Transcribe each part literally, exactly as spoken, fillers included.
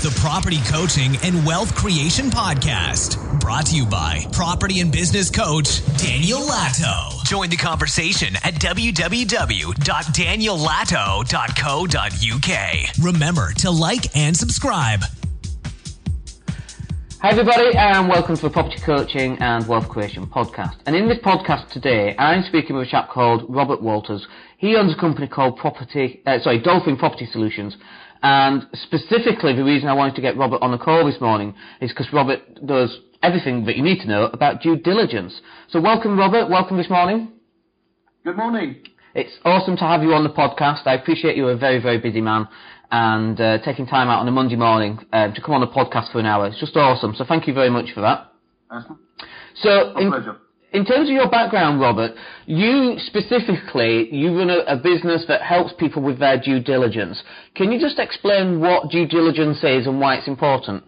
the Property Coaching and Wealth Creation Podcast. Brought to you by property and business coach Daniel Latto. Join the conversation at w w w dot daniel latto dot co dot u k. Remember to like and subscribe. Hi everybody, and welcome to the Property Coaching and Wealth Creation Podcast. And in this podcast today, I'm speaking with a chap called Robert Walters. He owns a company called Property, uh, sorry, Dolphin Property Solutions. And specifically, the reason I wanted to get Robert on the call this morning is because Robert does everything that you need to know about due diligence. So welcome, Robert. Welcome this morning. Good morning. It's awesome to have you on the podcast. I appreciate you're a very, very busy man. And uh, taking time out on a Monday morning uh, to come on the podcast for an hour. It's just awesome. So thank you very much for that. Uh-huh. So My in, pleasure. in terms of your background, Robert, you specifically, you run a, a business that helps people with their due diligence. Can you just explain what due diligence is and why it's important?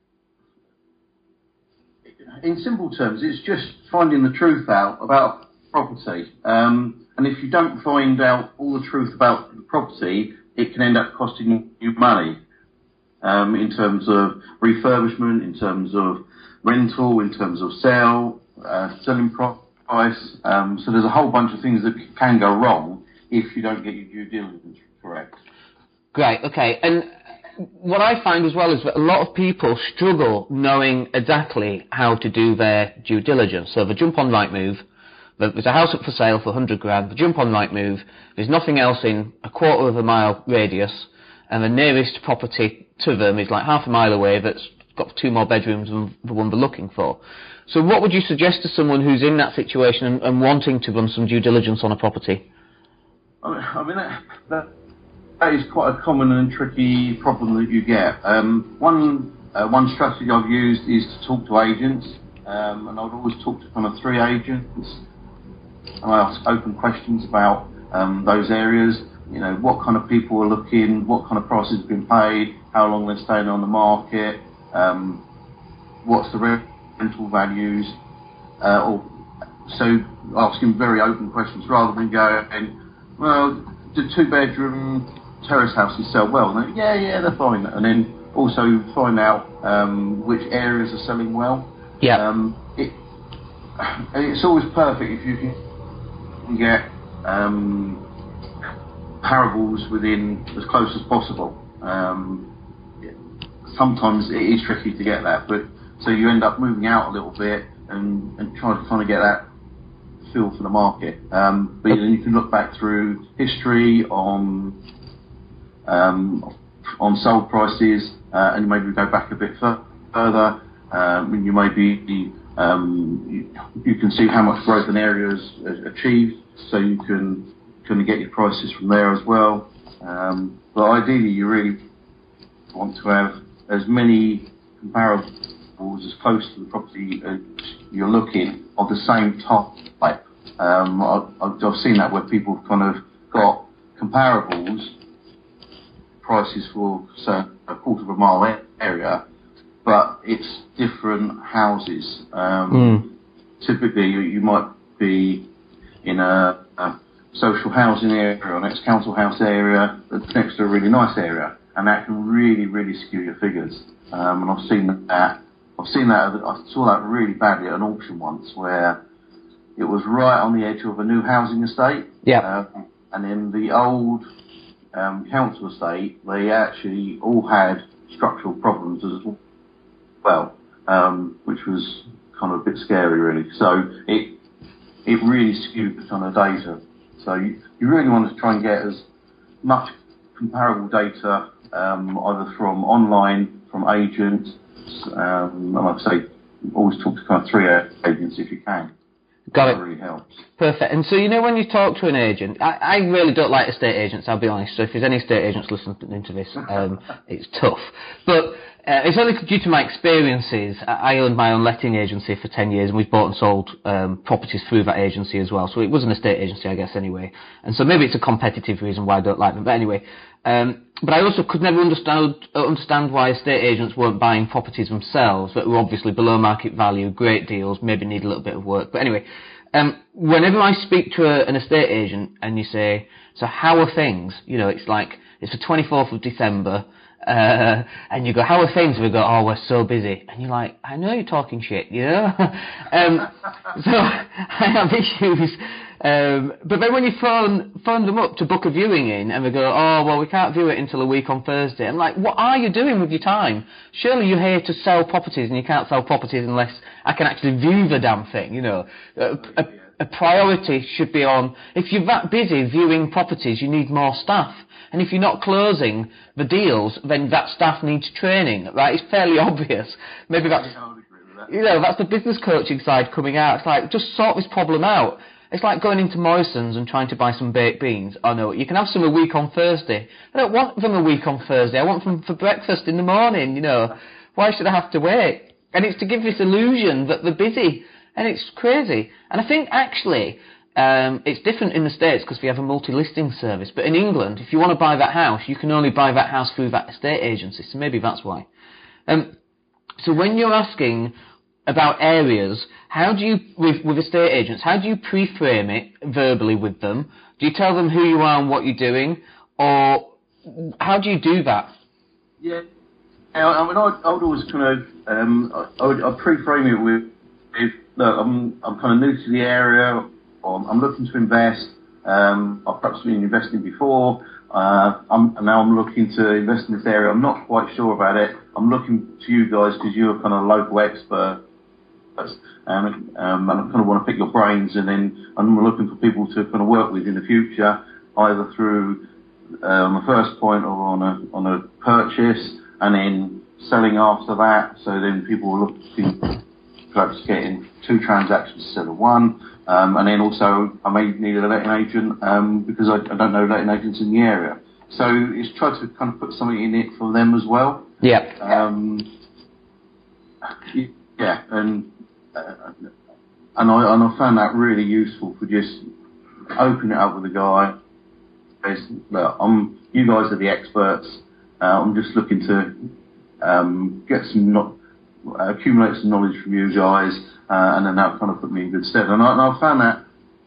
In simple terms, it's just finding the truth out about property. Um, and if you don't find out all the truth about the property, it can end up costing you money um, in terms of refurbishment, in terms of rental, in terms of sale, uh, selling price. Um, so there's a whole bunch of things that can go wrong if you don't get your due diligence correct. Great, okay. And what I find as well is that a lot of people struggle knowing exactly how to do their due diligence. So they jump on Rightmove. There's a house up for sale for one hundred grand, they jump on Rightmove, there's nothing else in a quarter of a mile radius, and the nearest property to them is like half a mile away that's got two more bedrooms than the one they're looking for. So what would you suggest to someone who's in that situation and, and wanting to run some due diligence on a property? I mean, that, that, that is quite a common and tricky problem that you get. Um, one, uh, one strategy I've used is to talk to agents, um, and I'd always talk to kind of three agents. I ask open questions about um, those areas. You know, what kind of people are looking, what kind of prices have been paid, how long they're staying on the market, um, what's the rental values. Uh, or, so asking very open questions rather than going, well, do two-bedroom terrace houses sell well? And they, yeah, yeah, they're fine. And then also find out um, which areas are selling well. Yeah. Um, it, it's always perfect if you can get um, parables within as close as possible. Um, sometimes it is tricky to get that, but so you end up moving out a little bit and, and trying to kind of get that feel for the market. Um, but then you can look back through history on um, on sold prices, uh, and maybe go back a bit further. Um, and you may be Um, you, you can see how much growth an area has achieved, so you can kind of get your prices from there as well. Um, but ideally, you really want to have as many comparables as close to the property as you're looking of the same type. Um, I, I've seen that where people have kind of got comparables, prices for say a quarter of a mile area, but it's different houses. Um, mm. Typically, you, you might be in a, a social housing area or an ex-council house area that's next to a really nice area, and that can really, really skew your figures. Um, and I've seen that. I've seen that. I saw that really badly at an auction once, where it was right on the edge of a new housing estate. Yeah. Uh, and in the old um, council estate, they actually all had structural problems as well. well, um, which was kind of a bit scary, really. So it it really skewed the kind of data. So you, you really want to try and get as much comparable data, um, either from online, from agents, um, and like I say, always talk to kind of three agents if you can. Got it. That really helps. Perfect. And so, you know, when you talk to an agent, I, I really don't like estate agents, I'll be honest. So if there's any estate agents listening to this, um, it's tough. But uh, it's only due to my experiences. I owned my own letting agency for ten years, and we've bought and sold um, properties through that agency as well. So it was an estate agency, I guess, anyway. And so maybe it's a competitive reason why I don't like them. But anyway, um, but I also could never understand understand why estate agents weren't buying properties themselves that were obviously below market value, great deals, maybe need a little bit of work. But anyway, um, whenever I speak to a, an estate agent and you say, so how are things? You know, it's like, it's the twenty-fourth of December, Uh, and you go, how are things? And we go, oh, we're so busy. And you're like, I know you're talking shit, you know? um, so I have issues. Um, but then when you phone phone them up to book a viewing in, and they go, oh, well, we can't view it until a week on Thursday. I'm like, what are you doing with your time? Surely you're here to sell properties, and you can't sell properties unless I can actually view the damn thing, you know? A, a, a priority should be on, if you're that busy viewing properties, you need more staff. And if you're not closing the deals, then that staff needs training, right? It's fairly obvious. Maybe that's, you know, that's the business coaching side coming out. It's like, just sort this problem out. It's like going into Morrison's and trying to buy some baked beans. Oh no, you can have some a week on Thursday. I don't want them a week on Thursday. I want them for breakfast in the morning, you know. Why should I have to wait? And it's to give this illusion that they're busy. And it's crazy. And I think actually, um, it's different in the States because we have a multi-listing service. But in England, if you want to buy that house, you can only buy that house through that estate agency. So maybe that's why. Um, so when you're asking about areas, how do you, with, with estate agents, how do you pre-frame it verbally with them? Do you tell them who you are and what you're doing? Or how do you do that? Yeah, I mean, I'd, I'd always kind of, um, I, would, I'd pre-frame it with, if, look, I'm, I'm kind of new to the area, or I'm looking to invest, um, I've perhaps been investing before, uh, I'm, and now I'm looking to invest in this area, I'm not quite sure about it, I'm looking to you guys because you're kind of local experts, um, um, and I kind of want to pick your brains, and then I'm looking for people to kind of work with in the future, either through um, a first point or on a on a purchase, and then selling after that. So then people are looking perhaps getting two transactions instead of one, um, and then also I may need a letting agent um, because I, I don't know letting agents in the area. So it's try to kind of put something in it for them as well. Yeah. Um, yeah, and uh, and I and I found that really useful for just opening it up with a guy. It's, look, I'm, you guys are the experts. Uh, I'm just looking to um, get some, no, accumulate some knowledge from you guys, uh, and then that kind of put me in good stead. And I, and I found that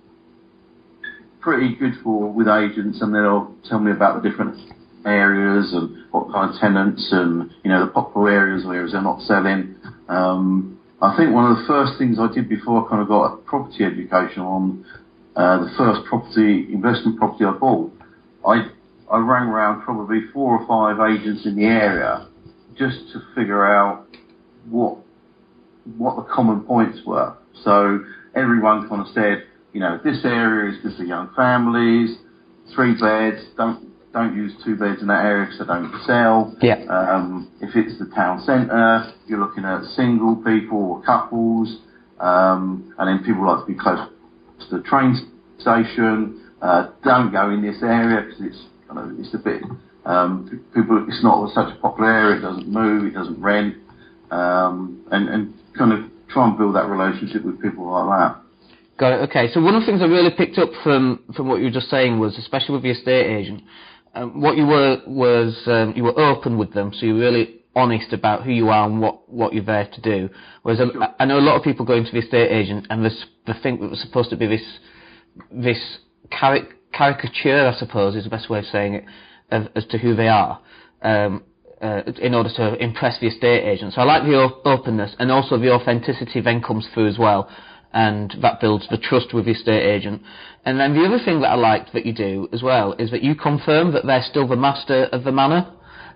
pretty good for with agents, and they'll tell me about the different areas and what kind of tenants, and you know the popular areas where they're not selling. Um, I think one of the first things I did before I kind of got a property education on uh, the first property investment property I bought, I I rang around probably four or five agents in the area just to figure out what what the common points were. So everyone kind of said, you know, this area is good for young families, three beds, don't don't use two beds in that area because they don't sell. Yeah. Um, if it's the town centre, you're looking at single people or couples, um, and then people like to be close to the train station. Uh, don't go in this area because it's kind of it's a bit um, people. It's not such a popular area. It doesn't move. It doesn't rent, um, and and kind of try and build that relationship with people like that. Got it. Okay. So one of the things I really picked up from from what you were just saying was, especially with the estate agent, um, what you were was um, you were open with them, so you were really honest about who you are and what, what you're there to do. Whereas sure. I, I know a lot of people go into the estate agent and this, they think that it was supposed to be this this caric- caricature, I suppose, is the best way of saying it, of, as to who they are, um, uh, in order to impress the estate agent. So I like the o- openness, and also the authenticity then comes through as well. And that builds the trust with the estate agent. And then the other thing that I liked that you do as well is that you confirm that they're still the master of the manor.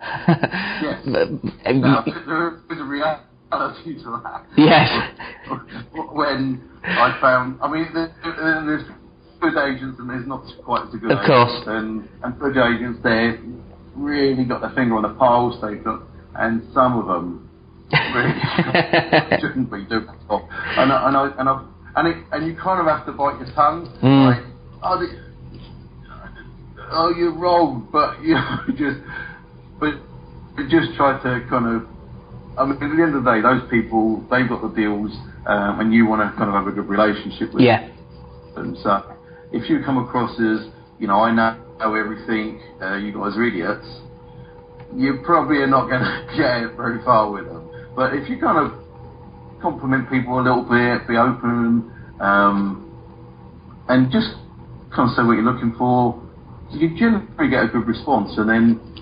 Yes. no, there's a reality to that. Yes. When I found, I mean, there's good agents and there's not quite as good of agents. Course. And, and good agents, they've really got their finger on the pulse. They've got, and some of them really shouldn't be doing it. And I, and I, and I, and it, and you kind of have to bite your tongue, mm. like, oh, the, oh, you're wrong, but you know, just, but just try to kind of. I mean, at the end of the day, those people, they've got the deals, um, and you want to kind of have a good relationship with yeah. them. So, if you come across as, you know, I know everything, uh, you guys are idiots, you probably are not going to get very far with them. But if you kind of compliment people a little bit, be open, um, and just kind of say what you're looking for, you generally get a good response. And then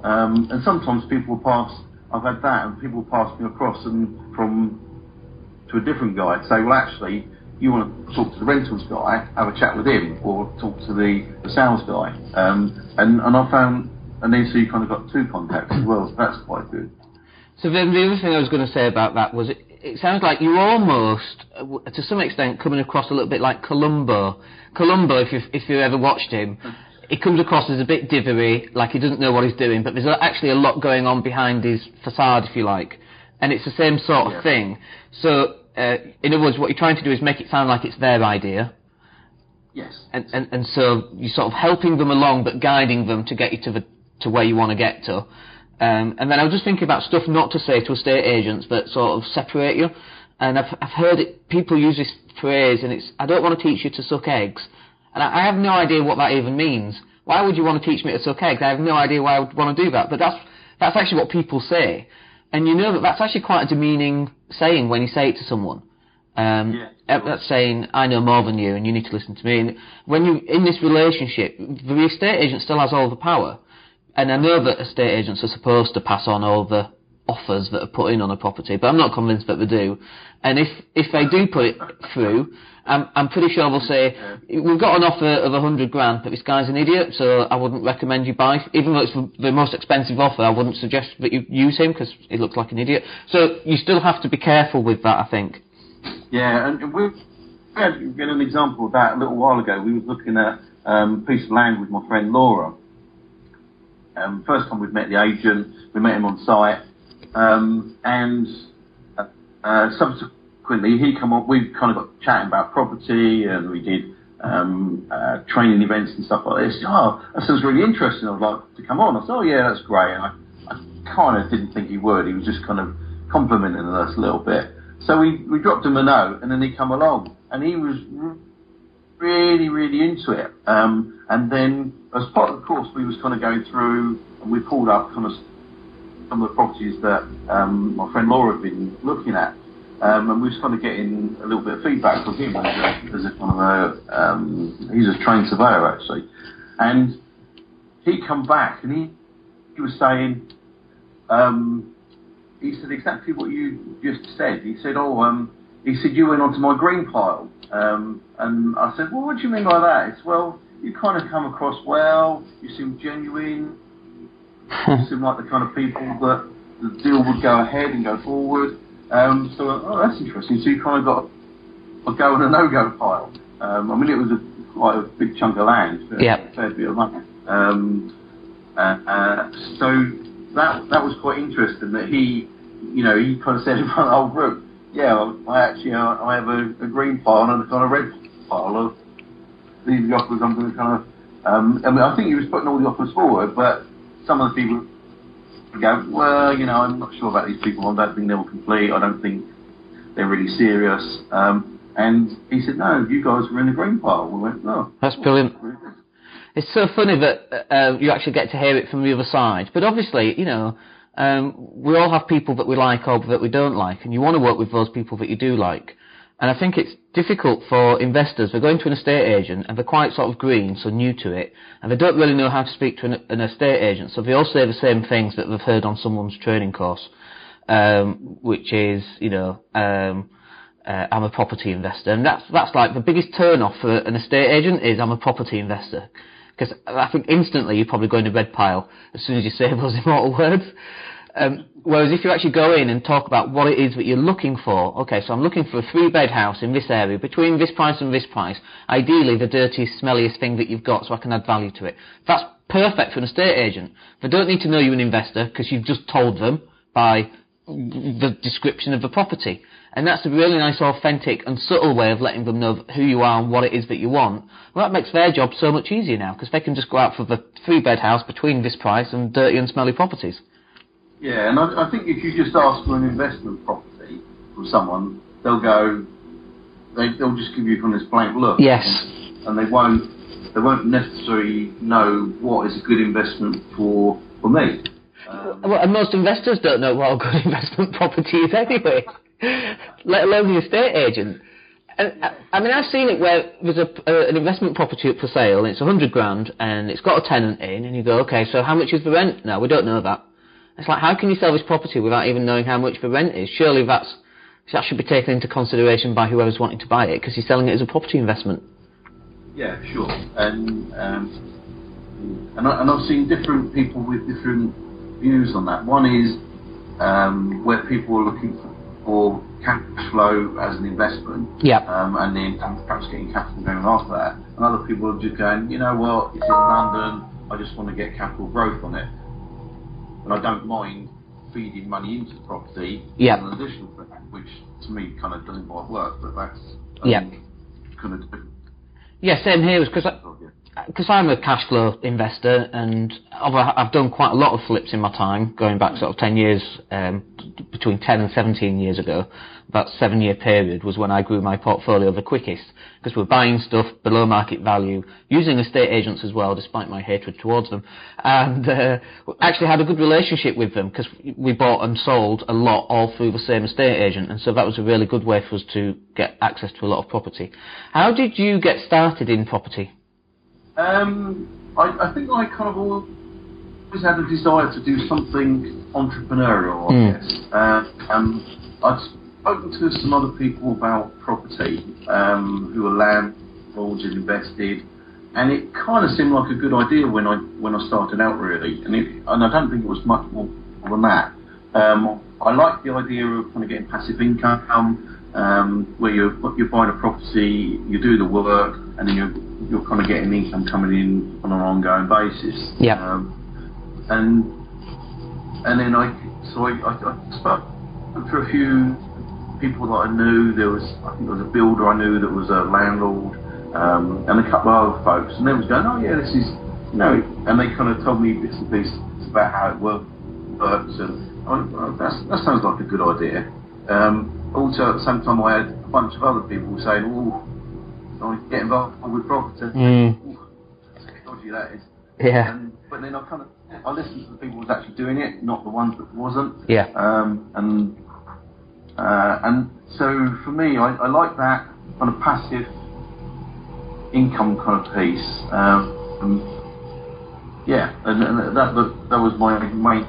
Um, and sometimes people will pass, I've had that, and people will pass me across and from to a different guy and say, well, actually, you want to talk to the rentals guy, have a chat with him, or talk to the, the sales guy. Um, and, and I found, and then so you kind of got two contacts as well, so that's quite good. So then the other thing I was going to say about that was, it, it sounds like you're almost, uh, to some extent, coming across a little bit like Columbo. Columbo, if you've, if you ever watched him, he comes across as a bit dithery, like he doesn't know what he's doing, but there's actually a lot going on behind his facade, if you like. And it's the same sort of yeah. thing. So, uh, in other words, what you're trying to do is make it sound like it's their idea. Yes. And, and, and so you're sort of helping them along, but guiding them to get you to the to where you want to get to. Um, and then I was just thinking about stuff not to say to estate agents that sort of separate you. And I've, I've heard it, people use this phrase, and it's, I don't want to teach you to suck eggs. And I, I have no idea what that even means. Why would you want to teach me to suck eggs? I have no idea why I would want to do that. But that's, that's actually what people say. And you know that that's actually quite a demeaning saying when you say it to someone. Um, yeah, that's saying, I know more than you and you need to listen to me. And when you in this relationship, the estate agent still has all the power. And I know that estate agents are supposed to pass on all the offers that are put in on a property, but I'm not convinced that they do. And if if they do put it through, I'm, I'm pretty sure they'll say, we've got an offer of a hundred grand, but this guy's an idiot, so I wouldn't recommend you buy. Even though it's the most expensive offer, I wouldn't suggest that you use him because he looks like an idiot. So you still have to be careful with that, I think. Yeah, and we had an example of that a little while ago. We were looking at um, a piece of land with my friend Laura. Um, first time we'd met the agent, we met him on site, um, and uh, uh, subsequently he come on. We kind of got chatting about property, and we did um, uh, training events and stuff like this. Oh, that sounds really interesting. I'd like to come on. I said, oh yeah, that's great. And I, I kind of didn't think he would. He was just kind of complimenting us a little bit. So we, we dropped him a note, and then he come along, and he was really, really into it. Um, and then, as part of the course, we was kind of going through, and we pulled up kind of some of the properties that um, my friend Laura had been looking at, um, and we was kind of getting a little bit of feedback from him as a, as a kind of a, um, he's a trained surveyor actually, and he come back and he he was saying, um, he said exactly what you just said. He said, oh, um, he said you went onto my green pile, um, and I said, well, what do you mean by that? It's well. You kind of come across well, you seem genuine, you seem like the kind of people that the deal would go ahead and go forward. Um, so, oh, that's interesting. So you kind of got a go and a no-go pile. Um, I mean, it was a, quite a big chunk of land, a yep. fair bit of money. Um, uh, uh, so that that was quite interesting that he, you know, he kind of said in front of the whole group, yeah, I actually uh, I have a, a green pile and a kind of red pile of these offers. I'm going to kind of, um, I mean, I think he was putting all the offers forward, but some of the people would go, well, you know, I'm not sure about these people. I don't think they will complete. I don't think they're really serious. Um, and he said, no, you guys were in the green pile. We went, no. That's brilliant. It's so funny that uh, you actually get to hear it from the other side. But obviously, you know, um, we all have people that we like or that we don't like, and you want to work with those people that you do like. And I think it's difficult for investors. They're going to an estate agent and they're quite sort of green, so new to it, and they don't really know how to speak to an, an estate agent. So they all say the same things that they've heard on someone's training course, um, which is, you know, um, uh, I'm a property investor. And that's, that's like the biggest turn off for an estate agent is I'm a property investor. Because I think instantly you're probably going to red pile as soon as you say those immortal words. Um, whereas if you actually go in and talk about what it is that you're looking for, okay, so I'm looking for a three-bed house in this area, between this price and this price, ideally the dirtiest, smelliest thing that you've got so I can add value to it. That's perfect for an estate agent. They don't need to know you're an investor because you've just told them by the description of the property. And that's a really nice, authentic and subtle way of letting them know who you are and what it is that you want. Well, that makes their job so much easier now because they can just go out for the three-bed house between this price and dirty and smelly properties. Yeah, and I, I think if you just ask for an investment property from someone, they'll go, they, they'll just give you kind of this blank look. Yes. And, and they won't, they won't necessarily know what is a good investment for for me. Um, well, and most investors don't know what a good investment property is anyway, let alone the estate agent. And, I mean, I've seen it where there's a, uh, an investment property up for sale, and it's a hundred grand, and it's got a tenant in, and you go, okay, so how much is the rent? No, we don't know that. It's like, how can you sell this property without even knowing how much the rent is? Surely that's, that should be taken into consideration by whoever's wanting to buy it, because you're selling it as a property investment. Yeah, sure. And um, and, I, and I've seen different people with different views on that. One is um, where people are looking for, for cash flow as an investment, yeah. um, and then perhaps getting capital going after that. And other people are just going, you know what, it's in London, I just want to get capital growth on it. And I don't mind feeding money into the property yeah. as an additional thing, which to me kind of doesn't quite work, but that's um, yeah. kind of different. Yeah, same here, because because I'm a cash flow investor, and I've, I've done quite a lot of flips in my time, going back sort of ten years, um, between ten and seventeen years ago. That seven year period was when I grew my portfolio the quickest, because we're buying stuff below market value, using estate agents as well, despite my hatred towards them, and uh, actually had a good relationship with them, because we bought and sold a lot all through the same estate agent, and so that was a really good way for us to get access to a lot of property. How did you get started in property? Um, I, I think I kind of always had a desire to do something entrepreneurial, I mm. guess. Uh, um, I'd spoken to some other people about property um, who are landlords and invested, and it kind of seemed like a good idea when I when I started out, really. And, it, and I don't think it was much more than that. Um, I like the idea of kind of getting passive income, um, where you're you're buying a property, you do the work, and then you're you're kind of getting income coming in on an ongoing basis. Yeah. Um, and and then I so I, I, I spoke to a few people that I knew. There was I think there was a builder I knew that was a landlord, um, and a couple of other folks, and they was going, oh yeah, this is you know, and they kind of told me bits and pieces about how it works, and I, oh, that's, that sounds like a good idea. Um, also at the same time I had a bunch of other people saying, oh, I get involved with property. Mm. That's how dodgy that is. Yeah. And, but then I kind of I listened to the people who was actually doing it, not the ones that wasn't. Yeah. Um, and uh, and so for me, I, I like that kind of passive income kind of piece. Um, and yeah, and, and that, that that was my main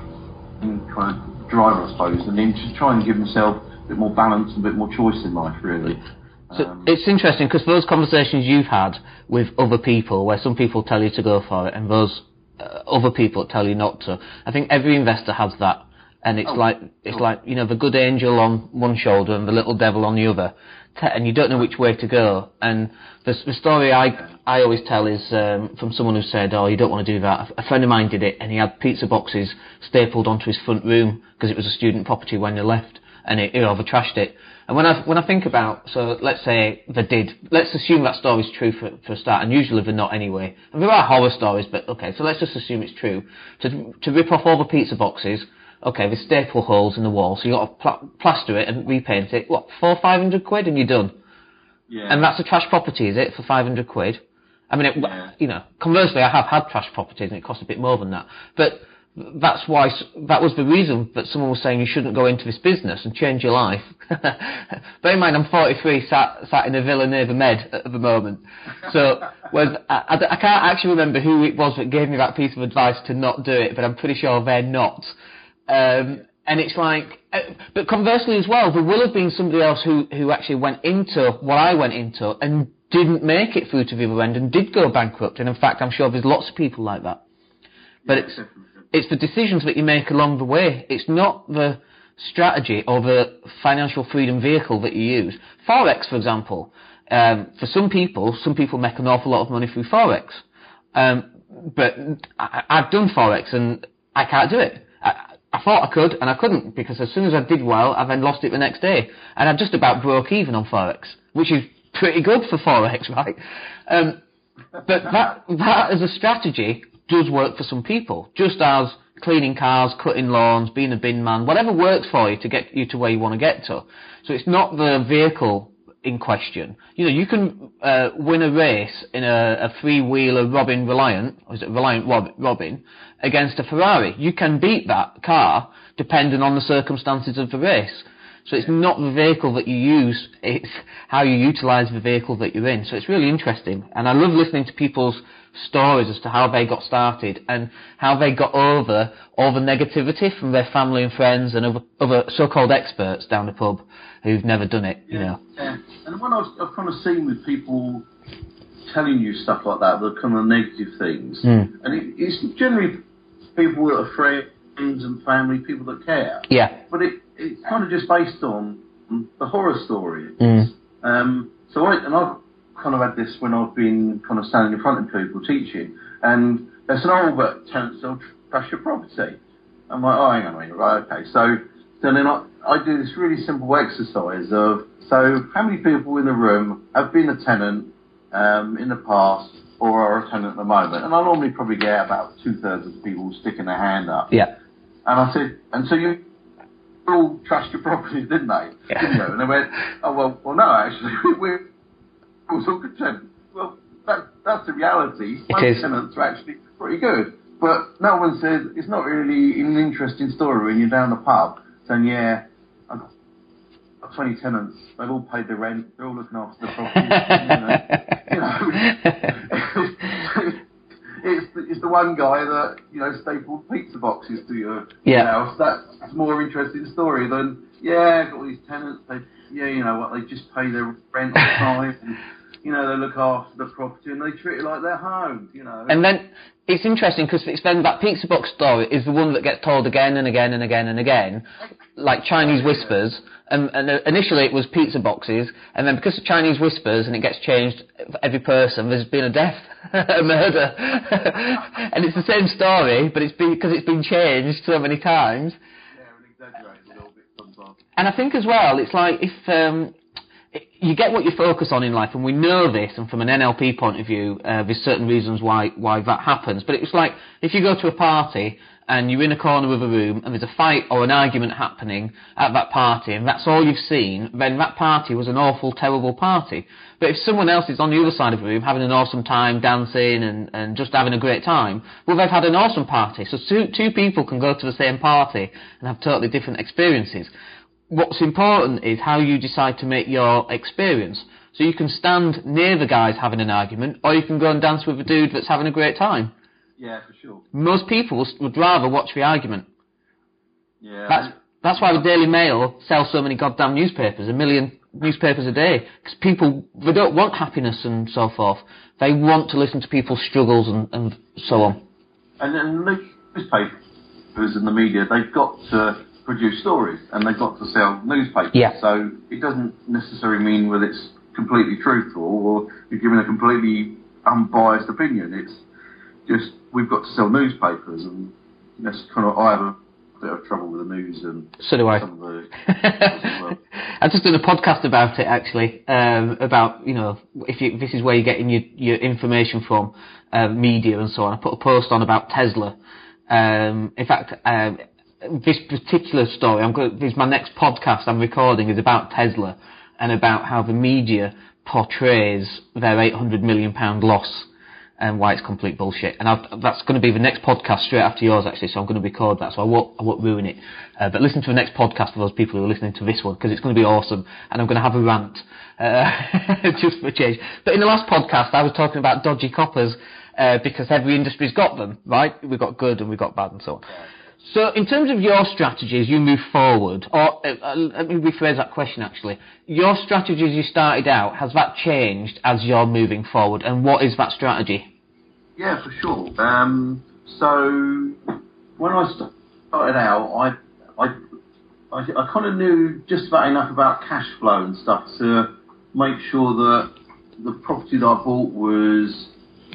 kind of driver, I suppose, and then to try and give myself a bit more balance and a bit more choice in life, really. So um, it's interesting because those conversations you've had with other people, where some people tell you to go for it and those uh, other people tell you not to. I think every investor has that, and it's oh, like it's oh. like you know the good angel on one shoulder and the little devil on the other, and you don't know which way to go. And the, the story I I always tell is um, from someone who said, "Oh, you don't want to do that." A friend of mine did it, and he had pizza boxes stapled onto his front room because it was a student property when they left, and he, he over trashed it. And when I when I think about, so let's say they did, let's assume that story's true for for a start, and usually they're not anyway. And there are horror stories, but okay, so let's just assume it's true. To to rip off all the pizza boxes, okay, there's staple holes in the wall, so you got to pl- plaster it and repaint it. What, four, five hundred quid, and you're done. Yeah. And that's a trash property, is it, for five hundred quid? I mean, it, yeah. you know, conversely, I have had trash properties, and it costs a bit more than that. But that's why, that was the reason that someone was saying you shouldn't go into this business and change your life. Bear in mind, I'm forty-three, sat, sat in a villa near the Med at the moment. So, was, I, I, I can't actually remember who it was that gave me that piece of advice to not do it, but I'm pretty sure they're not. Um, and it's like, uh, but conversely as well, there will have been somebody else who, who actually went into what I went into and didn't make it through to the other end and did go bankrupt. And in fact, I'm sure there's lots of people like that. But it's, it's the decisions that you make along the way. It's not the strategy or the financial freedom vehicle that you use. Forex, for example, um, for some people, some people make an awful lot of money through Forex. Um, but I, I've done Forex and I can't do it. I, I thought I could and I couldn't, because as soon as I did well, I then lost it the next day. And I just about broke even on Forex, which is pretty good for Forex, right? Um, but that, that as a strategy does work for some people, just as cleaning cars, cutting lawns, being a bin man, whatever works for you to get you to where you want to get to. So it's not the vehicle in question. You know, you can uh, win a race in a, a three-wheeler Robin Reliant, or is it Reliant Rob, Robin, against a Ferrari. You can beat that car depending on the circumstances of the race. So it's not the vehicle that you use, it's how you utilise the vehicle that you're in. So it's really interesting. And I love listening to people's stories as to how they got started and how they got over all the negativity from their family and friends and other, other so-called experts down the pub who've never done it, you yeah, know. Yeah. And when I was, I've kind of seen with people telling you stuff like that, the kind of negative things, mm. and it, it's generally people that are friends and family, people that care. Yeah. But it, it's kind of just based on the horror stories. Mm. Um, so I, and I've kind of had this when I've been kind of standing in front of people teaching, and they said, oh, but tenants will trash your property. I'm like, oh, hang on a minute, right, okay. So, so then I, I do this really simple exercise of, so how many people in the room have been a tenant um, in the past or are a tenant at the moment? And I normally probably get about two-thirds of the people sticking their hand up. Yeah. And I said, and so you all trashed your properties, didn't they? Yeah. Didn't you? And they went, oh, well, well no, actually, we're all so good tenants. Well, that, that's the reality. It Most is. tenants are actually pretty good. But no one says, it's not really an interesting story when you're down the pub saying, yeah, I've got twenty tenants, they've all paid the rent, they're all looking after the property. you know, you know it's, the, it's the one guy that, you know, stapled pizza boxes to your yeah. house. That's a more interesting story than, yeah, I've got all these tenants, they, yeah, you know what, they just pay their rent on time, and, you know, they look after the property and they treat it like their home, you know. And then it's interesting because it's then that pizza box story is the one that gets told again and again and again and again, like Chinese whispers. And, and initially it was pizza boxes, and then because of Chinese whispers and it gets changed for every person, there's been a death, a murder. And it's the same story, but it's been, because it's been changed so many times. Yeah, and exaggerated a little bit sometimes. And I think as well, it's like if um, you get what you focus on in life, and we know this, and from an N L P point of view, uh, there's certain reasons why why that happens. But it's like if you go to a party and you're in a corner of a room and there's a fight or an argument happening at that party, and that's all you've seen, then that party was an awful, terrible party. But if someone else is on the other side of the room having an awesome time, dancing and, and just having a great time, well, they've had an awesome party. So two, two people can go to the same party and have totally different experiences. What's important is how you decide to make your experience. So you can stand near the guys having an argument, or you can go and dance with a dude that's having a great time. Yeah, for sure. Most people would rather watch the argument. Yeah. That's that's why the Daily Mail sells so many goddamn newspapers, a million newspapers a day. Because people, they don't want happiness and so forth. They want to listen to people's struggles and, and so on. And then newspapers and the media, they've got to produce stories and they've got to sell newspapers. Yeah. So it doesn't necessarily mean that it's completely truthful or you're giving a completely unbiased opinion. It's just, we've got to sell newspapers, and that's kind of, I have a bit of trouble with the news and so do I. some of the as well. I've just done a podcast about it actually, um, about, you know, if you, this is where you're getting your, your information from, uh, media and so on. I put a post on about Tesla. Um, in fact, um, this particular story, I'm going, this is my next podcast I'm recording, is about Tesla and about how the media portrays their eight hundred million pound loss and why it's complete bullshit. And I've, that's going to be the next podcast straight after yours, actually, so I'm going to record that, so I won't, I won't ruin it. Uh, but listen to the next podcast for those people who are listening to this one, because it's going to be awesome, and I'm going to have a rant, uh, just for a change. But in the last podcast, I was talking about dodgy coppers, uh, because every industry's got them, right? We've got good and we've got bad and so on. So in terms of your strategy as you move forward, or uh, let me rephrase that question actually, your strategy as you started out, has that changed as you're moving forward, and what is that strategy? Yeah, for sure. Um, so when I started out, I I, I, I kind of knew just about enough about cash flow and stuff to make sure that the property that I bought was,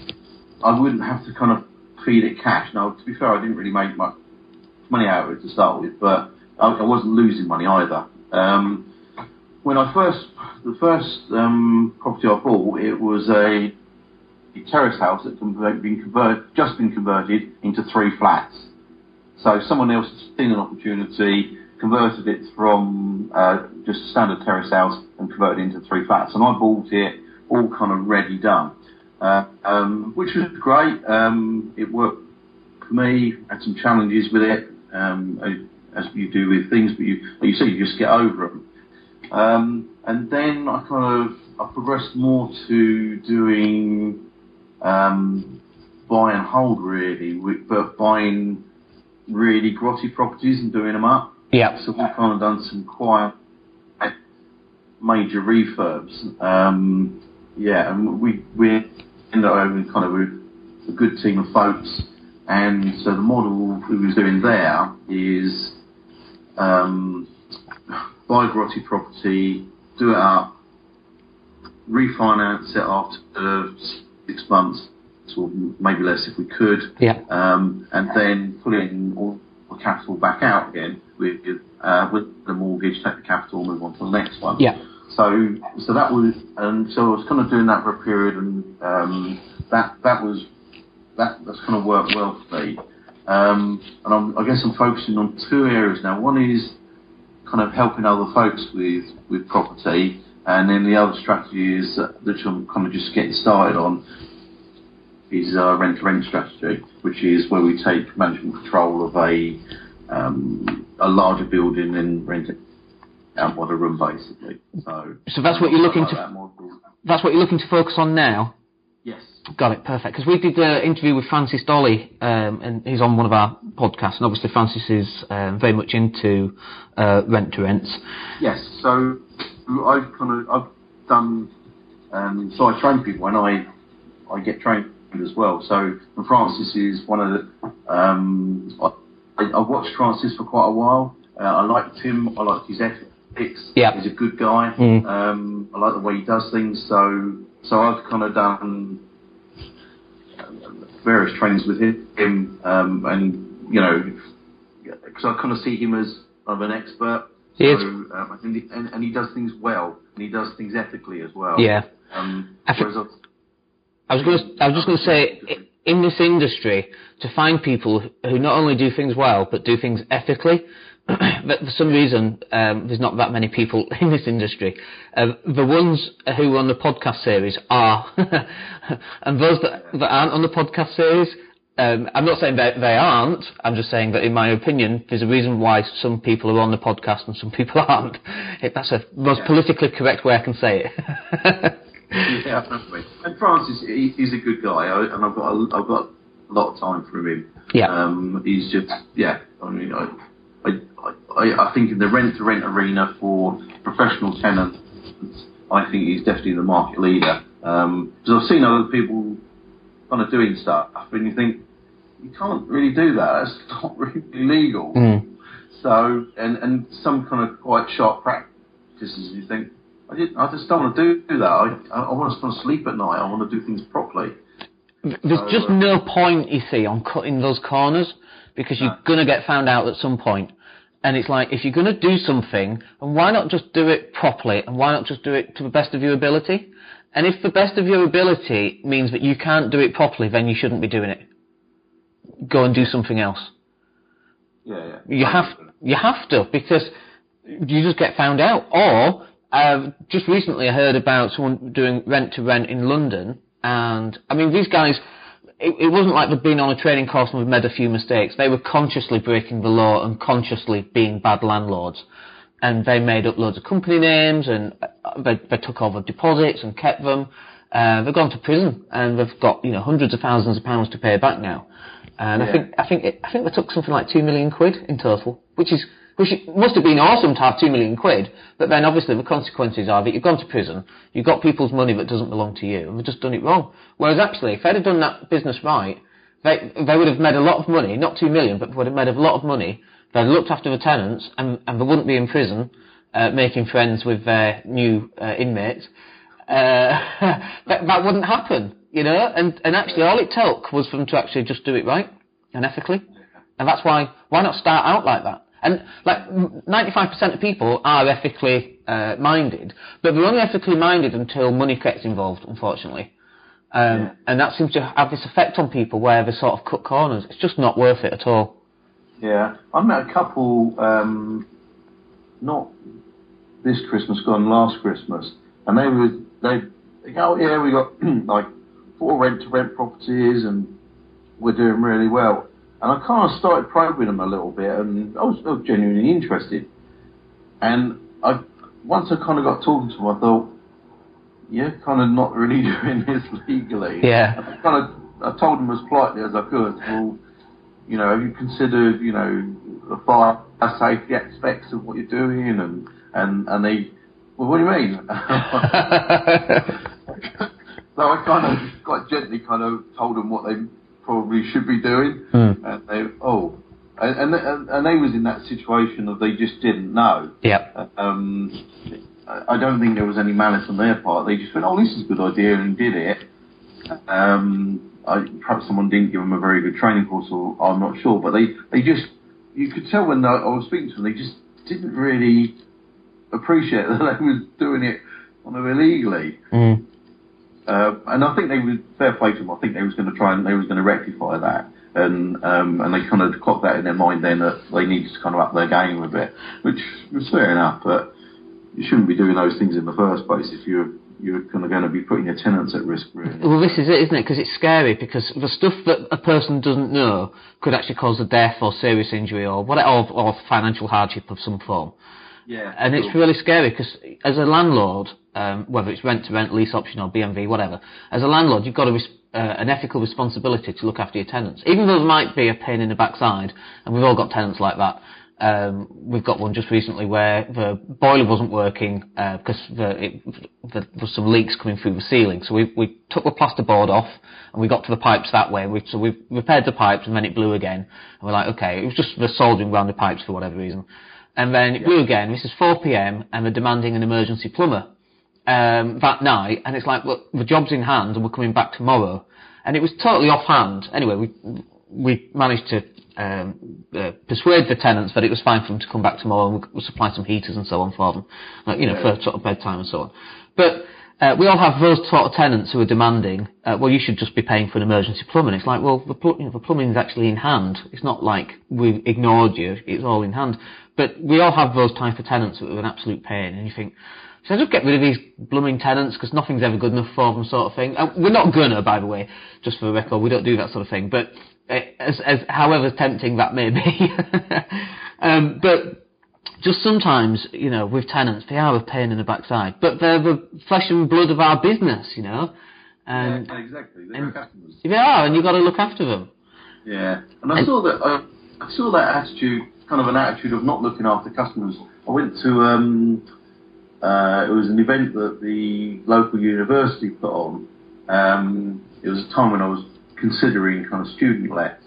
I wouldn't have to kind of feed it cash. Now, to be fair, I didn't really make much money out of it to start with, but I, I wasn't losing money either. Um, when I first, the first um, property I bought, it was a, a terrace house that had been convert, just been converted into three flats. So someone else had seen an opportunity, converted it from uh, just a standard terrace house and converted it into three flats. And I bought it all kind of ready done, uh, um, which was great. Um, it worked for me, had some challenges with it. Um, as you do with things, but you, like you say, you just get over them. Um, and then I kind of I progressed more to doing um, buy and hold really, but buying really grotty properties and doing them up. Yeah. So we've kind of done some quite major refurbs. Um, yeah, and we we ended up having kind of a, a good team of folks. And so the model we was doing there is um, buy a grotty property, do it up, refinance it after six months, or maybe less if we could, yeah. um, and then put in all the capital back out again with uh, with the mortgage, take the capital, move on to the next one. Yeah. So so that was, and so I was kind of doing that for a period, and um, that that was. That, that's kind of worked well for me. Um, and I'm, I guess I'm focusing on two areas now. One is kind of helping other folks with, with property, and then the other strategy is uh, that I'm kind of just getting started on is a rent-to-rent strategy, which is where we take management control of a um, a larger building and rent it out by the room, basically. So, so that's what you're looking like to. That that's what you're looking to focus on now. Yes. Got it, perfect. Because we did an interview with Francis Dolly, um, and he's on one of our podcasts, and obviously Francis is um, very much into uh, rent-to-rents. Yes, so I've kind of, I've done, um, so I train people, and I I get trained as well. So and Francis is one of the, um, I, I watched Francis for quite a while. Uh, I liked him, I liked his ethics. Yeah. He's a good guy. Mm. Um, I like the way he does things, so so I've kind of done various trainings with him, um, and you know, because I kind of see him as of an expert. He so, is. Um, I think he, and, and he does things well, and he does things ethically as well. Yeah. Um, I, whereas I was going to, I was just going to say, in this industry, to find people who not only do things well but do things ethically. But for some reason, um, there's not that many people in this industry. Uh, the ones who are on the podcast series are, and those that, that aren't on the podcast series, um, I'm not saying that they aren't, I'm just saying that in my opinion, there's a reason why some people are on the podcast and some people aren't. It, that's the most yeah. politically correct way I can say it. Yeah, definitely. And Francis, he, he's a good guy, I, and I've got a, I've got a lot of time for him. Yeah. Um, he's just, yeah, I mean, I, I, I, I think in the rent-to-rent arena for professional tenants, I think he's definitely the market leader. Um, because I've seen other people kind of doing stuff, and you think, you can't really do that, it's not really legal. Mm. So, and, and some kind of quite sharp practices, you think, I, did, I just don't want to do that. I, I want to, want to sleep at night, I want to do things properly. There's so, just uh, no point, you see, on cutting those corners, because you're no. going to get found out at some point. And it's like, if you're going to do something, and why not just do it properly, and why not just do it to the best of your ability? And if the best of your ability means that you can't do it properly, then you shouldn't be doing it. Go and do something else. Yeah, yeah. You have, you have to, because you just get found out. Or, uh, just recently I heard about someone doing rent-to-rent in London, and, I mean, these guys, It, it wasn't like they'd been on a training course and we'd made a few mistakes. They were consciously breaking the law and consciously being bad landlords. And they made up loads of company names, and they, they took over deposits and kept them. Uh, they've gone to prison, and they've got, you know, hundreds of thousands of pounds to pay back now. And yeah. I think I think it, I think they took something like two million quid in total, which is which must have been awesome to have two million quid. But then obviously the consequences are that you've gone to prison, you've got people's money that doesn't belong to you, and they've just done it wrong. Whereas actually, if they'd have done that business right, they they would have made a lot of money, not two million, but would have made a lot of money. They'd looked after the tenants, and and they wouldn't be in prison, uh, making friends with their new uh, inmates. Uh, that that wouldn't happen, you know. And and actually, all it took was for them to actually just do it right and ethically. And that's why why not start out like that? And like ninety-five percent of people are ethically uh, minded, but they're only ethically minded until money gets involved, unfortunately. Um, yeah. And that seems to have this effect on people where they sort of cut corners. It's just not worth it at all. Yeah, I met a couple, um, not this Christmas, gone last Christmas, and they were they, they go, oh yeah, we got like four rent-to-rent properties, and we're doing really well. And I kind of started probing them a little bit, and I was, I was genuinely interested. And I, once I kind of got talking to them, I thought, yeah, kind of not really doing this legally. Yeah. I kind of, I told them as politely as I could, well, you know, have you considered, you know, the fire safety aspects of what you're doing? And, and, and they, well, what do you mean? So I kind of, quite gently kind of told them what they probably should be doing. Mm. And they, oh, and, and, and they was in that situation of they just didn't know. Yeah. Um, I don't think there was any malice on their part. They just went, oh, this is a good idea, and did it. Um, I, perhaps someone didn't give them a very good training course, or I'm not sure, but they, they just, you could tell when I was speaking to them, they just didn't really appreciate that they was doing it kind of illegally. Mm. Uh, and I think they were, fair play to them, I think they was going to try and they was going to rectify that. And um, and they kind of clocked that in their mind then that they needed to kind of up their game a bit, which was fair enough, but you shouldn't be doing those things in the first place if you're you're kind of going to be putting your tenants at risk, really. Well, this is it, isn't it? Because it's scary, because the stuff that a person doesn't know could actually cause a death or serious injury or whatever, or, or financial hardship of some form. Yeah. And cool. It's really scary because as a landlord, um, whether it's rent to rent, lease option or B M V, whatever, as a landlord you've got a, uh, an ethical responsibility to look after your tenants. Even though there might be a pain in the backside, and we've all got tenants like that. Um, we've got one just recently where the boiler wasn't working uh, because the, it, the, there was some leaks coming through the ceiling. So we we took the plasterboard off and we got to the pipes that way. We, so we repaired the pipes and then it blew again. And we're like, okay, it was just the soldering around the pipes for whatever reason. And then it blew again. This is four p.m. and they're demanding an emergency plumber um, that night. And it's like, look, the job's in hand and we're coming back tomorrow. And it was totally offhand. Anyway, we we managed to Um, uh, persuade the tenants that it was fine for them to come back tomorrow, and we'll supply some heaters and so on for them, like, you know, for sort of bedtime and so on. But uh, we all have those sort of tenants who are demanding, uh, well, you should just be paying for an emergency plumbing. It's like, well, the, pl- you know, the plumbing is actually in hand. It's not like we ignored you. It's all in hand. But we all have those type of tenants that are an absolute pain, and you think, so just get rid of these blooming tenants because nothing's ever good enough for them, sort of thing. Uh, we're not gonna, by the way, just for the record, we don't do that sort of thing. But As, as however tempting that may be. um, but just sometimes, you know, with tenants, they are a pain in the backside. But they're the flesh and blood of our business, you know. And, yeah, exactly. They're customers. They are, and you've got to look after them. Yeah, and I and, saw that. I, I saw that attitude, kind of an attitude of not looking after customers. I went to. Um, uh, it was an event that the local university put on. Um, it was a time when I was considering kind of student lets,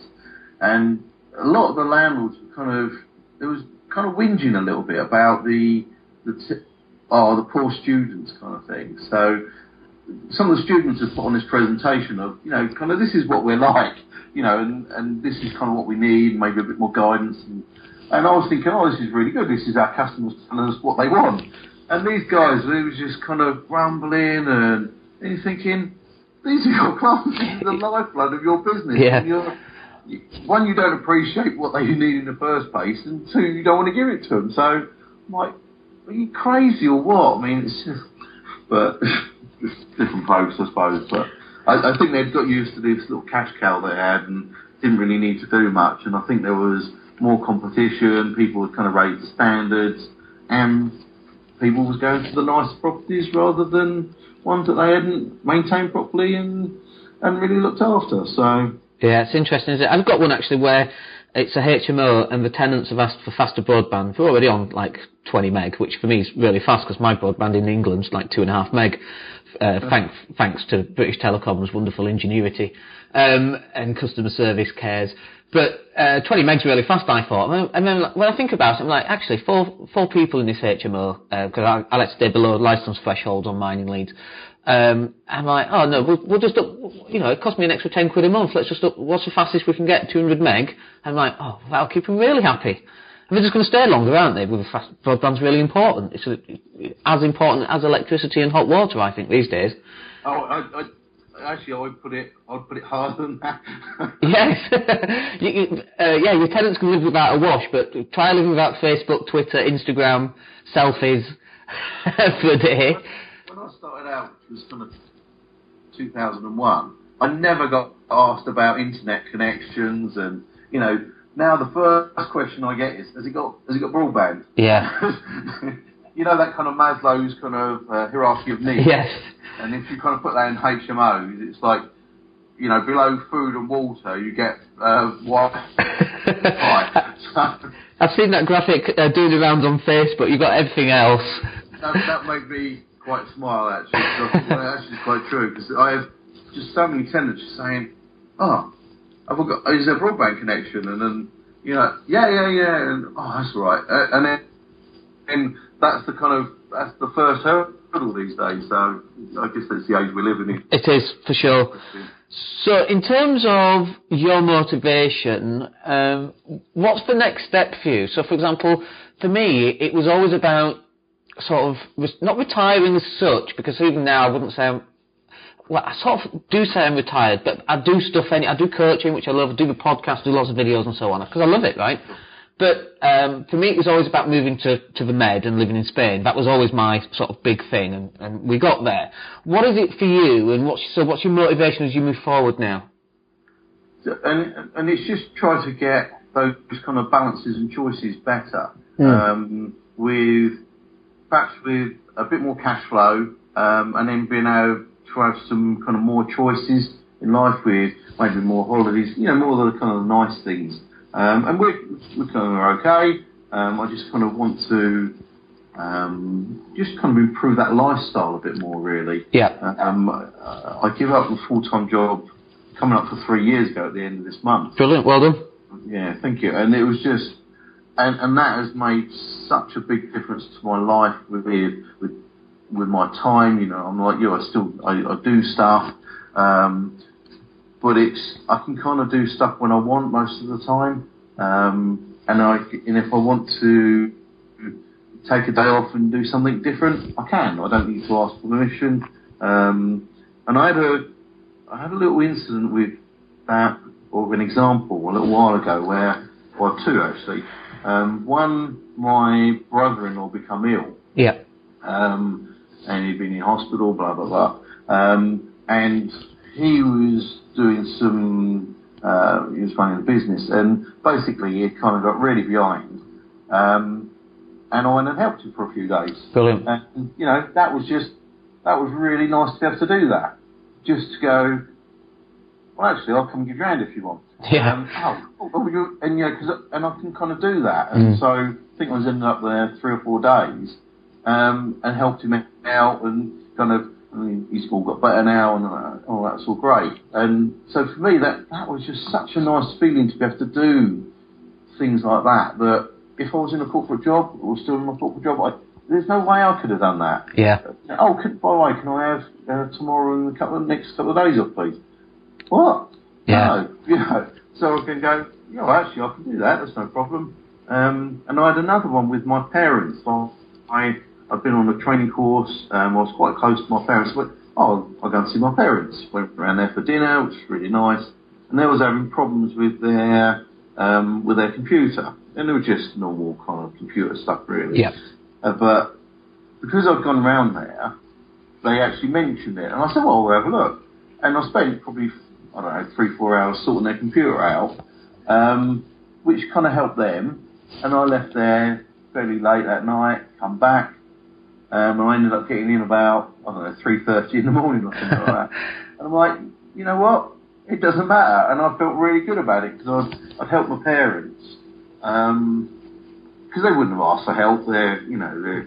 and a lot of the landlords were kind of, there was kind of whinging a little bit about the the t- oh the poor students kind of thing. So some of the students have put on this presentation of, you know, kind of this is what we're like, you know, and, and this is kind of what we need, maybe a bit more guidance, and, and I was thinking, oh, this is really good, this is our customers telling us what they want, and these guys, they was just kind of grumbling, and, and you're thinking, these are your clients, this is the lifeblood of your business. Yeah. And you're, you, one, you don't appreciate what they need in the first place, and two, you don't want to give it to them. So, I'm like, are you crazy or what? I mean, it's just, but, it's different folks, I suppose. But I, I think they'd got used to this little cash cow they had and didn't really need to do much. And I think there was more competition, people would kind of raise the standards, and people was going to the nice properties rather than ones that they hadn't maintained properly and and really looked after. So yeah, it's interesting, isn't it? I've got one actually where it's a H M O and the tenants have asked for faster broadband. They're already on like twenty meg, which for me is really fast because my broadband in England's like two and a half meg. Uh, thanks, thanks to British Telecom's wonderful ingenuity um, and customer service cares. But uh, twenty meg's really fast, I thought. And then when I think about it, I'm like, actually, four four people in this H M O, because uh, I, I let stay below licence threshold on mine in Leeds. Um, I'm like, oh no, we'll, we'll just up, you know, it cost me an extra ten quid a month. Let's just up, what's the fastest we can get? two hundred meg. I'm like, oh, that'll keep them really happy. And they're just going to stay longer, aren't they? With the fast broadband's really important. It's a, as important as electricity and hot water, I think, these days. Oh, I. I Actually, I would put it. I'd put it harder than that. Yes, you, you, uh, yeah. Your tenants can live without a wash, but try living without Facebook, Twitter, Instagram, selfies for a day. When I started out, which was kind of two thousand one, I never got asked about internet connections and you know, now the first question I get is, has it got, has it got broadband? Yeah. You know, that kind of Maslow's kind of uh, hierarchy of needs. Yes. And if you kind of put that in H M Os, it's like, you know, below food and water, you get uh, Wi-Fi. I've seen that graphic uh, doing the rounds on Facebook. You've got everything else. That, that made me quite smile, actually. Because well, actually, it's quite true. Because I have just so many tenants just saying, "Oh, have I got? Is there a broadband connection?" And then, you know, yeah, yeah, yeah, and oh, that's all right. Uh, and then, and that's the kind of that's the first hurdle these days. So I guess that's the age we live in. It is for sure. So, in terms of your motivation, um, what's the next step for you? So, for example, for me, it was always about sort of, not retiring as such, because even now I wouldn't say I'm, well, I sort of do say I'm retired, but I do stuff, any, I do coaching, which I love, I do the podcast, do lots of videos and so on, because I love it, right? But um, for me, it was always about moving to, to the Med and living in Spain. That was always my sort of big thing, and, and we got there. What is it for you, and what's, so what's your motivation as you move forward now? So, and, and it's just trying to get those kind of balances and choices better, mm. um, with perhaps with a bit more cash flow, um, and then being able to have some kind of more choices in life with maybe more holidays, you know, more of the kind of nice things. Um, and we're, we're kind of okay. Um, I just kind of want to um, just kind of improve that lifestyle a bit more, really. Yeah. Um, I give up a full-time job coming up for three years ago at the end of this month. Brilliant, well done. Yeah, thank you. And it was just, and, and that has made such a big difference to my life with with with my time. You know, I'm like you. I still I, I do stuff. Um, But it's, I can kind of do stuff when I want most of the time. Um, and I, and if I want to take a day off and do something different, I can. I don't need to ask permission. Um, and I had a, I had a little incident with that, or an example a little while ago where, well, two actually. Um, one, my brother-in-law become ill. Yeah. Um, and he'd been in hospital, blah, blah, blah. Um, and he was doing some, uh, he was running a business, and basically he kind of got really behind. Um, and I went and helped him for a few days. Brilliant. And, you know, that was just, that was really nice to be able to do that. Just to go, well, actually, I'll come give you a hand if you want. Yeah. Um, oh, oh, you, and, you know, cause, and I can kind of do that. And mm. so I think I was ending up there three or four days, um, and helped him out and kind of, I mean, he's all got better now, and uh, oh, that's all great. And so for me, that, that was just such a nice feeling to be able to do things like that, that if I was in a corporate job, or still in my corporate job, I, there's no way I could have done that. Yeah. Oh, can, by the way, can I have uh, tomorrow and the couple of, next couple of days off, please? What? Yeah. No. You know, so I can go, yeah, well, actually, I can do that, that's no problem. Um, and I had another one with my parents. I, I I've been on a training course. Um, I was quite close to my parents. But oh, I'll go and see my parents. Went around there for dinner, which was really nice. And they was having problems with their um, with their computer, and they were just normal kind of computer stuff, really. Yeah. Uh, but because I'd gone around there, they actually mentioned it, and I said, "Well, we'll have a look." And I spent probably I don't know three, four hours sorting their computer out, um, which kind of helped them. And I left there fairly late that night. Come back. Um, and I ended up getting in about, I don't know, three thirty in the morning or something like that. And I'm like, you know what? It doesn't matter. And I felt really good about it because I'd, I'd helped my parents. Um, because they wouldn't have asked for help. They're, you know, they're,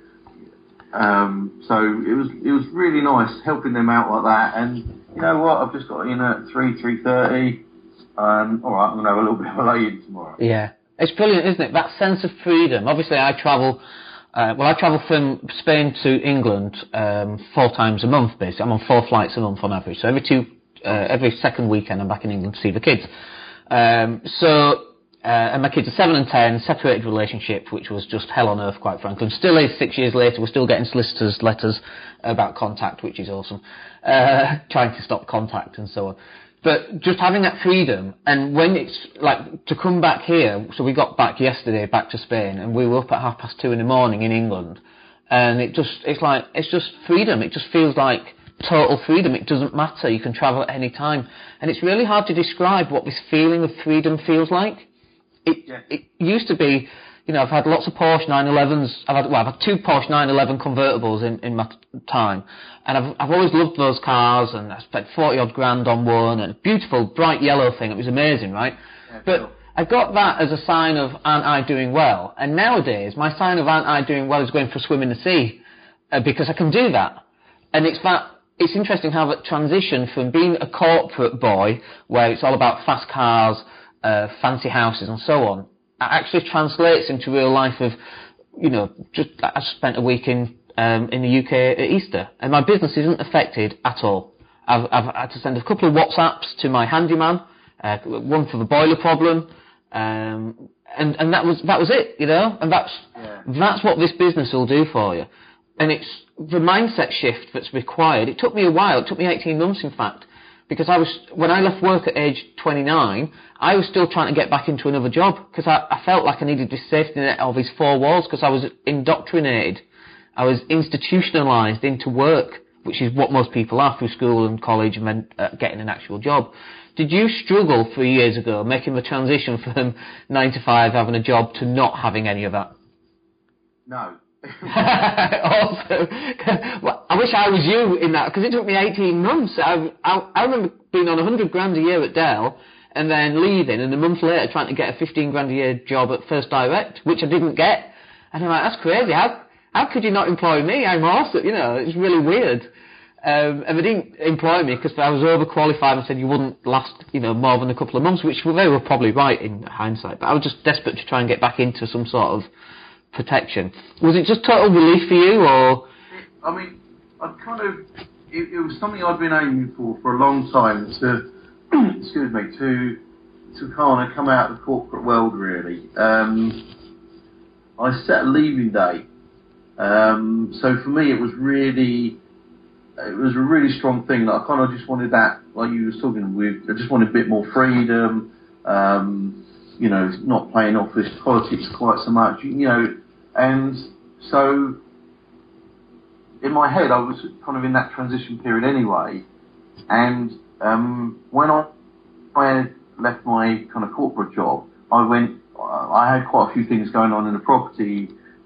um, so it was, it was really nice helping them out like that. And you know what? I've just got in at three, three thirty. Um, all right, I'm going to have a little bit of a lay-in tomorrow. Yeah. It's brilliant, isn't it? That sense of freedom. Obviously, I travel... Uh, well, I travel from Spain to England um, four times a month, basically. I'm on four flights a month on average. So every two, uh, every second weekend, I'm back in England to see the kids. Um, so, uh, and my kids are seven and ten, separated relationship, which was just hell on earth, quite frankly. And still is six years later. We're still getting solicitors' letters about contact, which is awesome. Uh, trying to stop contact and so on. But just having that freedom, and when it's, like, to come back here, so we got back yesterday, back to Spain, and we were up at half past two in the morning in England, and it just, it's like, it's just freedom. It just feels like total freedom. It doesn't matter. You can travel at any time. And it's really hard to describe what this feeling of freedom feels like. It, yeah. it used to be, you know, I've had lots of Porsche nine elevens. I've had, well, I've had two Porsche nine eleven convertibles in, in my t- time. And I've, I've always loved those cars, and I spent forty odd grand on one, and a beautiful, bright yellow thing. It was amazing, right? Yeah, but sure. I got that as a sign of, aren't I doing well? And nowadays, my sign of aren't I doing well is going for a swim in the sea, uh, because I can do that. And it's that, it's interesting how that transition from being a corporate boy, where it's all about fast cars, uh, fancy houses and so on, actually translates into real life of, you know, just, I spent a week in, um, in the U K at Easter, and my business isn't affected at all. I've, I've had to send a couple of WhatsApps to my handyman, uh, one for the boiler problem, um, and, and that was, that was it, you know, and that's, yeah. that's what this business will do for you. And it's the mindset shift that's required. It took me a while, it took me eighteen months in fact, because I was, when I left work at age twenty-nine, I was still trying to get back into another job, because I, I felt like I needed this safety net of these four walls, because I was indoctrinated. I was institutionalised into work, which is what most people are through school and college and then uh, getting an actual job. Did you struggle three years ago making the transition from nine to five, having a job, to not having any of that? No. Also, well, I wish I was you in that, because it took me eighteen months. I, I, I remember being on a hundred grand a year at Dell, and then leaving, and a month later trying to get a fifteen grand a year job at First Direct, which I didn't get. And I'm like, that's crazy. How how could you not employ me? I'm awesome. You know, it's really weird. Um, and they didn't employ me because I was overqualified and said you wouldn't last, you know, more than a couple of months, which they were probably right in hindsight. But I was just desperate to try and get back into some sort of protection. Was it just total relief for you, or? I mean, I kind of, it, it was something I'd been aiming for for a long time to, excuse me, to to kind of come out of the corporate world, really. Um, I set a leaving date. Um, so for me, it was really, it was a really strong thing that I kind of just wanted that, like you was talking with, I just wanted a bit more freedom, um, you know, not playing office politics quite so much, you know, and so in my head I was kind of in that transition period anyway, and um, when I, I had left my kind of corporate job, I went, I had quite a few things going on in the property,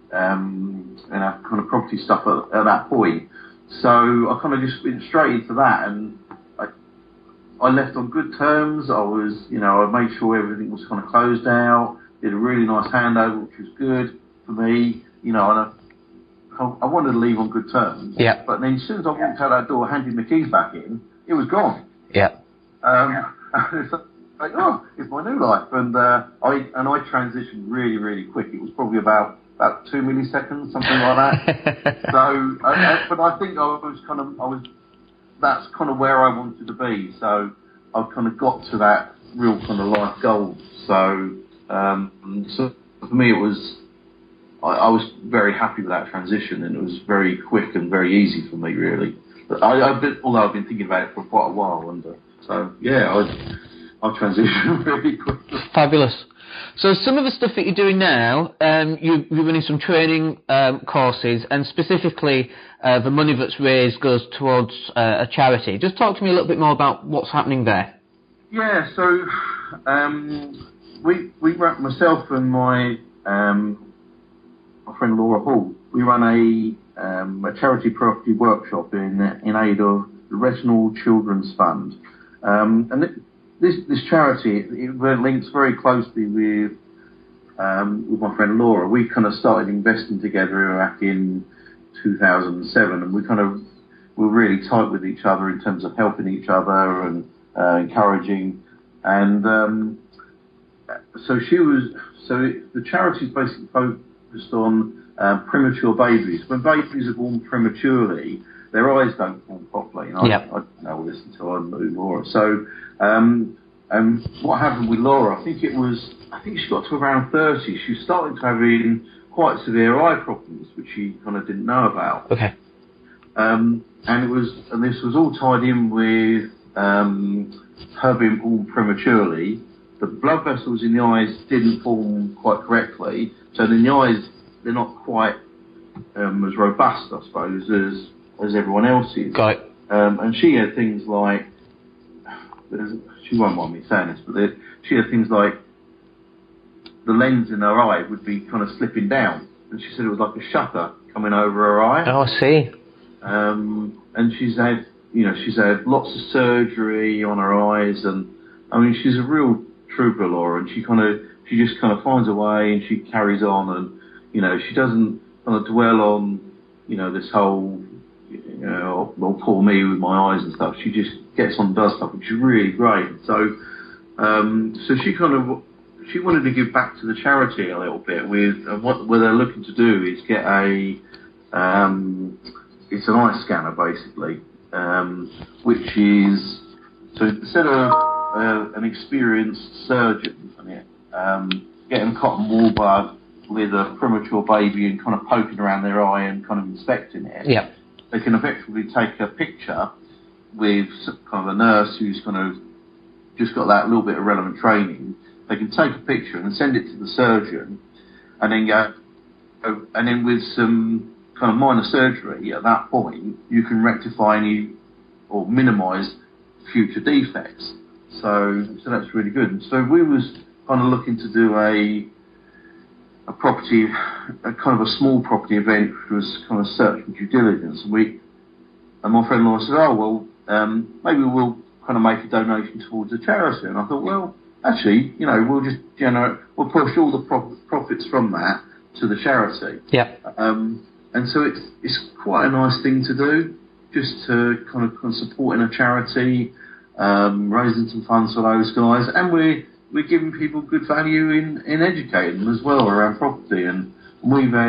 um, and a kind of property stuff at, at that point, so I kind of just went straight into that, and I, I left on good terms. I was, you know, I made sure everything was kind of closed out, did a really nice handover, which was good for me, you know, and I, I wanted to leave on good terms. Yeah. But then as soon as I walked out that door, handed my keys back in, it was gone. Yeah. Um, it's like, oh, it's my new life. And uh, I and I transitioned really, really quick. It was probably about, about two milliseconds, something like that. so, uh, but I think I was kind of, I was, that's kind of where I wanted to be. So I kind of got to that real kind of life goal. So, um, so for me, it was, I, I was very happy with that transition, and it was very quick and very easy for me, really. But I, I've been, although I've been thinking about it for quite a while, and uh, so yeah, I, I transitioned really quickly. Fabulous. So some of the stuff that you're doing now, um, you, you're running some training um, courses, and specifically uh, the money that's raised goes towards uh, a charity. Just talk to me a little bit more about what's happening there. Yeah, so um, we we run, myself and my um, my friend Laura Hall, we run a um, a charity property workshop in in aid of the Retinal Children's Fund, um, and it, this this charity it, it links very closely with um, with my friend Laura. We kind of started investing together back in two thousand seven, and we kind of were really tight with each other in terms of helping each other and uh, encouraging, and um, so she was so it, the charity is basically focused on uh, premature babies. When babies are born prematurely, their eyes don't form properly. And I, yep. I didn't know this until I knew Laura. So, um, um, what happened with Laura? I think it was. I think she got to around thirty. She started to have in quite severe eye problems, which she kind of didn't know about. Okay. Um, and it was, and this was all tied in with um, her being born prematurely. The blood vessels in the eyes didn't form quite correctly, so then the eyes, they're not quite um, as robust, I suppose, as as everyone else's. Got it. um, and she had things like, she won't mind me saying this, but she had things like the lens in her eye would be kind of slipping down, and she said it was like a shutter coming over her eye. Oh, I see. Um, and she's had, you know, she's had lots of surgery on her eyes, and I mean, she's a real trooper, Laura, and she kind of, she just kind of finds a way, and she carries on, and you know, she doesn't kind of dwell on, you know, this whole, you know, well, poor me with my eyes and stuff. She just gets on and does stuff, which is really great. So, um, so she kind of, she wanted to give back to the charity a little bit with, and what, what they're looking to do is get a, um, it's an eye scanner basically, um, which is, so instead of uh, an experienced surgeon, um, getting a cotton wool bud with a premature baby and kind of poking around their eye and kind of inspecting it, yeah. they can effectively take a picture with kind of a nurse who's kind of just got that little bit of relevant training. They can take a picture and send it to the surgeon, and then go, and then with some kind of minor surgery at that point, you can rectify any or minimise future defects. So, so that's really good. And so we was kind of looking to do a a property, a kind of a small property event, which was kind of search and due diligence. And we, and my friend Laura said, "Oh well, um, maybe we'll kind of make a donation towards a charity." And I thought, well, actually, you know, we'll just generate, we'll push all the pro- profits from that to the charity. Yeah. Um, and so it's it's quite a nice thing to do, just to kind of, kind of supporting a charity, um, raising some funds for those guys, and we're we're giving people good value in, in educating them as well around property. And we've had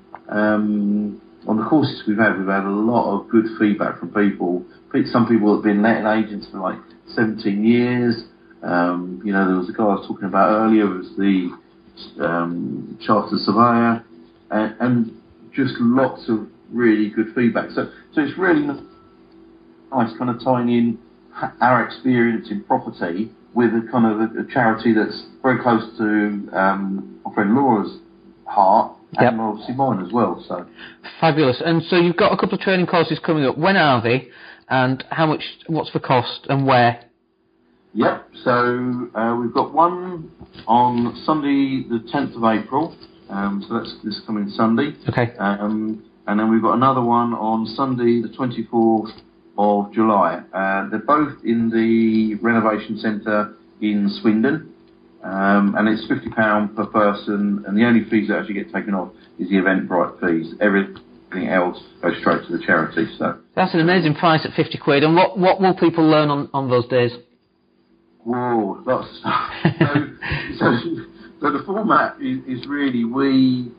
um, on the courses we've had, we've had a lot of good feedback from people. Some people have been letting agents for like seventeen years. Um, you know, there was a guy I was talking about earlier, was the um, chartered surveyor, and, and just lots of really good feedback. So, so it's really nice kind of tying in our experience in property with a kind of a, a charity that's very close to um, my friend Laura's heart, and yep. obviously mine as well. So fabulous. And so you've got a couple of training courses coming up. When are they? And how much? What's the cost? And where? Yep. So uh, we've got one on Sunday, the tenth of April. Um, so that's this coming Sunday. Okay. Um, and then we've got another one on Sunday, the twenty-fourth of July. Uh, they're both in the renovation centre in Swindon, um, and it's fifty pounds per person. And the only fees that actually get taken off is the Eventbrite fees. Everything else goes straight to the charity. So that's an amazing price at fifty quid. And what what will people learn on, on those days? Whoa, lots of stuff. so, so, so the format is, is really we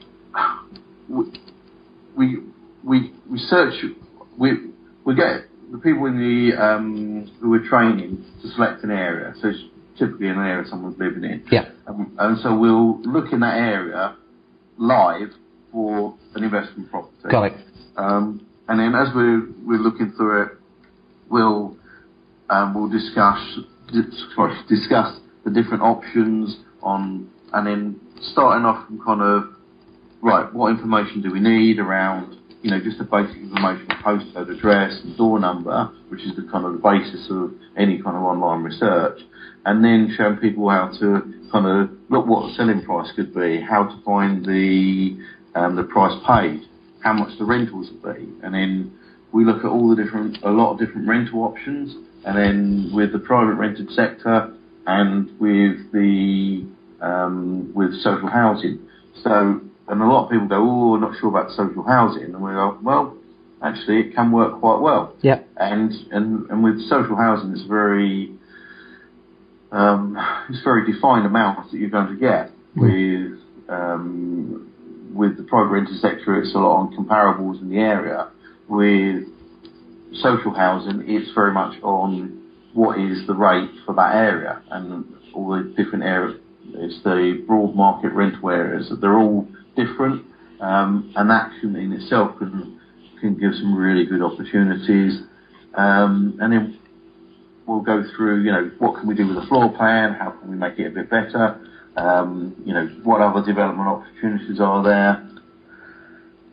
we we we search we we get the people in the um, who are training to select an area. So it's typically an area someone's living in. Yeah. Um, and so we'll look in that area live for an investment property. Got it. Um, and then as we're we're looking through it, we'll um, we'll discuss. Sorry, discuss the different options on, and then starting off from kind of, right, what information do we need around, you know, just the basic information, postcode, address, and door number, which is the kind of the basis of any kind of online research, and then showing people how to kind of look what the selling price could be, how to find the um, the price paid, how much the rentals would be, and then we look at all the different, a lot of different rental options. And then with the private rented sector and with the um, with social housing. So, and a lot of people go, oh, I'm not sure about social housing. And we go, well, actually, it can work quite well. Yeah. And and and with social housing, it's very um, it's very defined amounts that you're going to get. Mm. With um, with the private rented sector, it's a lot on comparables in the area. With social housing, it's very much on what is the rate for that area, and all the different areas. It's the broad market rental areas. They're all different, um, and that can, in itself can can give some really good opportunities. Um, and then we'll go through, you know, what can we do with the floor plan? How can we make it a bit better? Um, you know, what other development opportunities are there?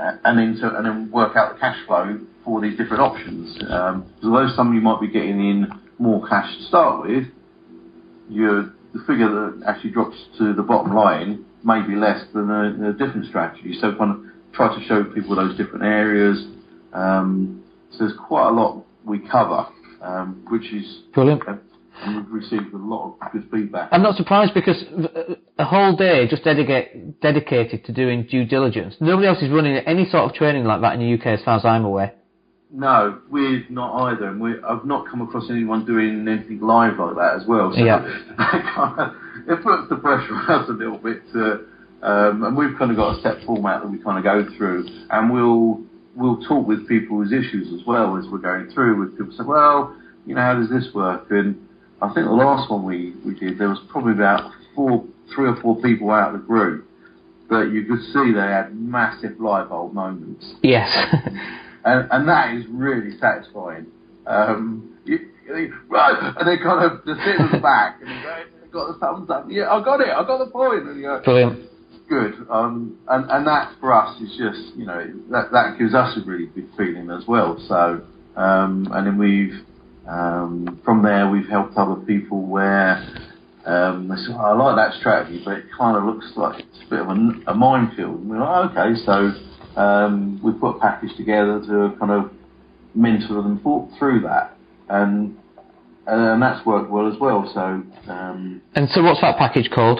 and then to, and then work out the cash flow for these different options. Um, although some you might be getting in more cash to start with, you the figure that actually drops to the bottom line may be less than a, a different strategy. So kind of try to show people those different areas. Um, so there's quite a lot we cover, um, which is brilliant. Uh, and we've received a lot of good feedback. I'm not surprised because a whole day just dedicate, dedicated to doing due diligence. Nobody else is running any sort of training like that in the U K as far as I'm aware. No, we're not either. And we I've not come across anyone doing anything live like that as well. So yeah. kind of, it puts the pressure on us a little bit to, um, and we've kind of got a set format that we kind of go through, and we'll we'll talk with people's issues as well as we're going through. With people say, well, you know, how does this work? And I think the last one we, we did, there was probably about four, three or four people out of the group, but you could see they had massive light bulb moments. Yes. and, and that is really satisfying. Um, you, you, right, and they kind of, they're sitting at the back, and they've got the thumbs up. Yeah, I got it, I got the point. And you go, brilliant. Good. Um, and, and that for us is just, you know, that, that gives us a really good feeling as well. So, um, and then we've, Um, from there, we've helped other people where um, they say, oh, I like that strategy, but it kind of looks like it's a bit of a, a minefield. And we're like, okay, so um, we put a package together to kind of mentor them through that, and and that's worked well as well. So. Um, and so, what's that package called?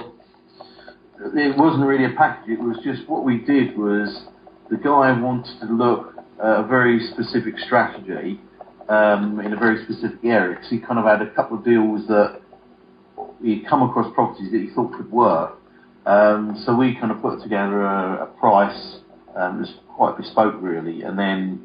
It wasn't really a package. It was just what we did was the guy wanted to look at a very specific strategy. Um, in a very specific area, because he kind of had a couple of deals that he'd come across properties that he thought could work. Um, so we kind of put together a, a price um, that's quite bespoke, really. And then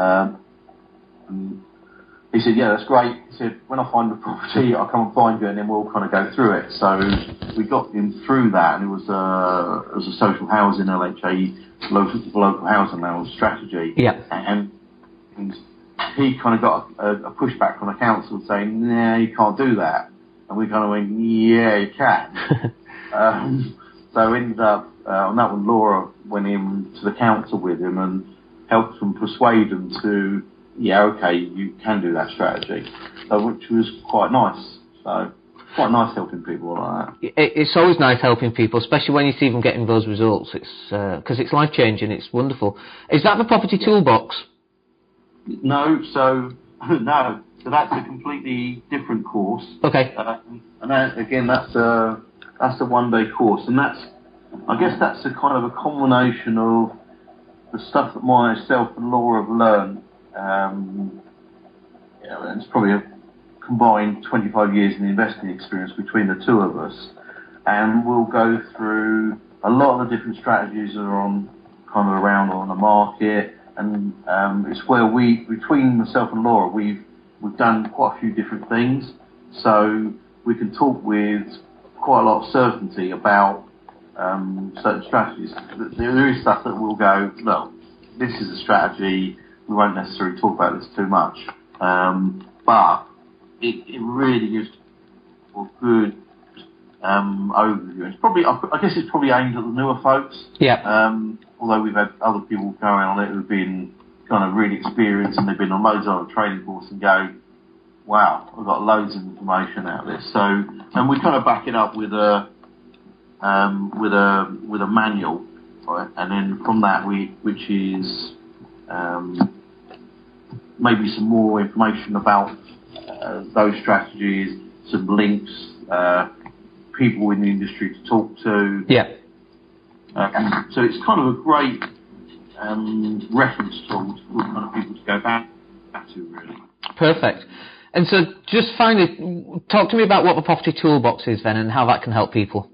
um, he said, "Yeah, that's great." He said, "When I find the property, I'll come and find you, and then we'll kind of go through it." So we got him through that, and it was a it was a social housing L H A local local housing now strategy. Yeah, and. and he kind of got a, a pushback from the council saying, "No, you can't do that," and we kind of went, "Yeah, you can." um, so we ended up uh, on that one. Laura went in to the council with him and helped them persuade them to, "Yeah, okay, you can do that strategy," so, which was quite nice. So quite nice helping people like that. It, it's always nice helping people, especially when you see them getting those results. It's because uh, it's life changing. It's wonderful. Is that the Property Toolbox? No, so no, so that's a completely different course. Okay. Uh, and that, again, that's a that's a one-day course, and that's I guess that's a kind of a combination of the stuff that myself and Laura have learned. Um, you know, and it's probably a combined twenty-five years in the investing experience between the two of us, and we'll go through a lot of the different strategies that are on kind of around on the market. And um, it's where we, between myself and Laura, we've we've done quite a few different things, so we can talk with quite a lot of certainty about um, certain strategies. There is stuff that we'll go, no, this is a strategy. We won't necessarily talk about this too much, um, but it, it really gives a good um, overview. It's probably, I guess, it's probably aimed at the newer folks. Yeah. Um, although we've had other people going on it who've been kind of really experienced and they've been on loads of other training courses and go, wow, I've got loads of information out of this. So, and we kind of back it up with a um, with a with a manual, right? And then from that we, which is um, maybe some more information about uh, those strategies, some links, uh, people in the industry to talk to. Yeah. Um, so it's kind of a great um, reference tool for kind of people to go back, back to, really. Perfect. And so just finally, talk to me about what the Property Toolbox is then and how that can help people.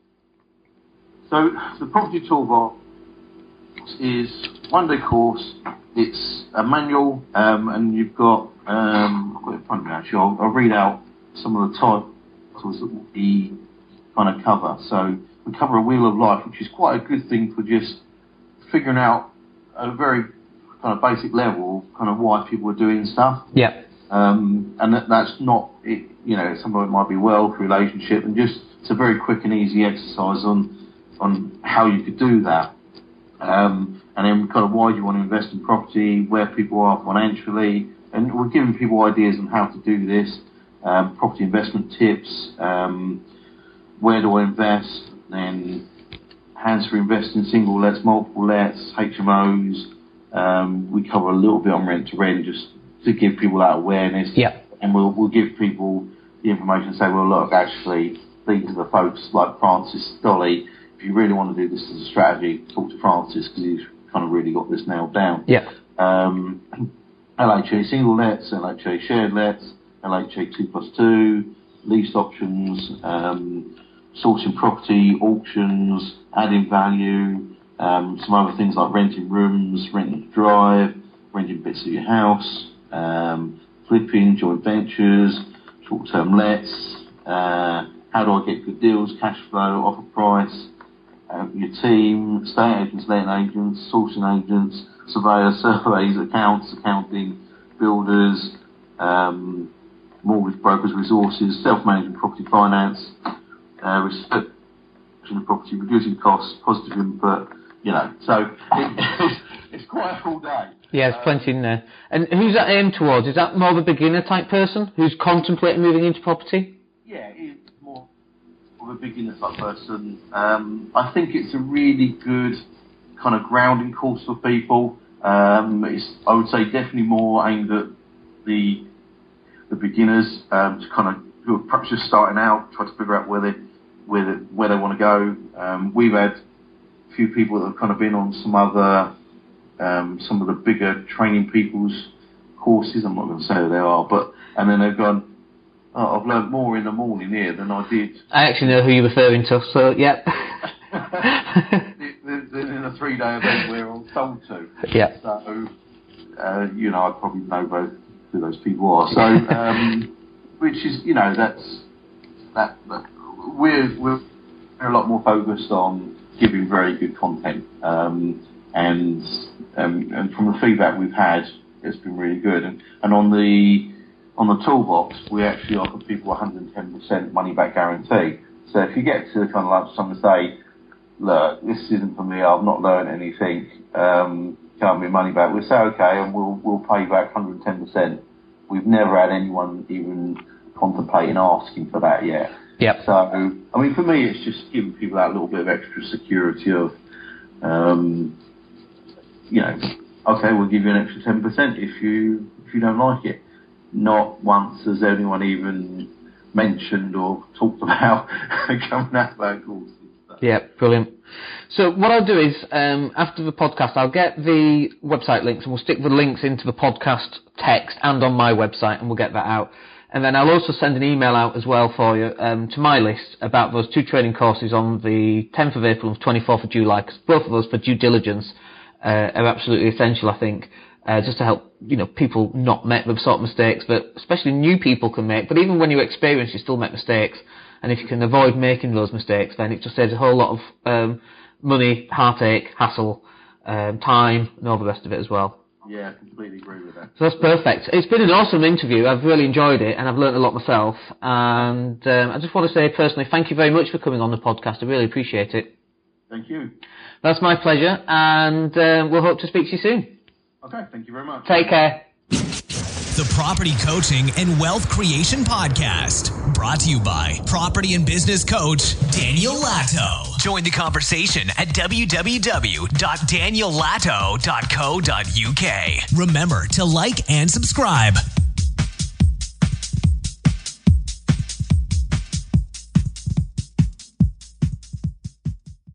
So the Property Toolbox is one day course. It's a manual, um, and you've got, um, I've got it in front of me actually, I'll, I'll read out some of the titles that we kind of cover. So we cover a Wheel of Life, which is quite a good thing for just figuring out at a very kind of basic level kind of why people are doing stuff. Yeah. Um, and that, that's not, it, you know, some of it might be wealth, relationship, and just it's a very quick and easy exercise on on how you could do that. Um, and then kind of why do you want to invest in property, where people are financially, and we're giving people ideas on how to do this, um, property investment tips, um, where do I invest, then hands for investing, single lets, multiple lets, H M Os. Um, we cover a little bit on rent to rent just to give people that awareness. Yeah. And we'll, we'll give people the information and say, well, look, actually, these are the folks like Francis Dolly. If you really want to do this as a strategy, talk to Francis because he's kind of really got this nailed down. Yeah. Um, L H A single lets, L H A shared lets, L H A two plus two, lease options, um, sourcing property, auctions, adding value, um, some other things like renting rooms, renting to drive, renting bits of your house, um, flipping, joint ventures, short-term lets, uh, how do I get good deals, cash flow, offer price, uh, your team, estate agents, letting agents, sourcing agents, surveyors, surveys, accounts, accounting, builders, um, mortgage brokers, resources, self-managing property finance, uh, research of property, reducing costs, positive input, you know. So it, it's, it's quite a full day. Yeah, there's plenty in there. And who's that aimed towards? Is that more of a beginner type person who's contemplating moving into property? Yeah, it's more of a beginner type person. Um, I think it's a really good kind of grounding course for people. Um, it's, I would say, definitely more aimed at the the beginners um, to kind of who are perhaps just starting out, try to figure out where they where they, where they want to go. Um, we've had a few people that have kind of been on some other um, some of the bigger training people's courses. I'm not going to say who they are, but and then they've gone, oh, I've learned more in the morning here than I did. I actually know who you're referring to, so yeah. In a three-day event we're all told to. Yeah. So, uh, you know, I probably know both who those people are. So, um, which is, you know, that's that. that we're we're a lot more focused on giving very good content, um, and um, and from the feedback we've had, it's been really good. And and on the on the toolbox, we actually offer people one hundred ten percent money back guarantee. So if you get to the kind of lunchtime and say, look, this isn't for me, I've not learned anything, um, can't be money back, we'll say okay, and we'll we'll pay you back one hundred ten percent. We've never had anyone even contemplating asking for that yet. Yep. So, I mean, for me, it's just giving people that little bit of extra security of, um, you know, okay, we'll give you an extra ten percent if you if you don't like it. Not once has anyone even mentioned or talked about coming out of that course. Yeah, brilliant. So what I'll do is, um, after the podcast, I'll get the website links and we'll stick the links into the podcast text and on my website, and we'll get that out. And then I'll also send an email out as well for you um, to my list about those two training courses on the tenth of April and twenty-fourth of July, because both of those for due diligence uh, are absolutely essential, I think, uh, just to help, you know, people not make the sort of mistakes that especially new people can make. But even when you're experienced, you still make mistakes. And if you can avoid making those mistakes, then it just saves a whole lot of um, money, heartache, hassle, um, time, and all the rest of it as well. Yeah, I completely agree with that. So that's perfect. It's been an awesome interview. I've really enjoyed it, and I've learned a lot myself. And um, I just want to say personally, thank you very much for coming on the podcast. I really appreciate it. Thank you. That's my pleasure, and um, we'll hope to speak to you soon. Okay, thank you very much. Take care. The Property Coaching and Wealth Creation Podcast, brought to you by property and business coach Daniel Latto. Join the conversation at w w w dot daniel latto dot co dot u k. Remember to like and subscribe.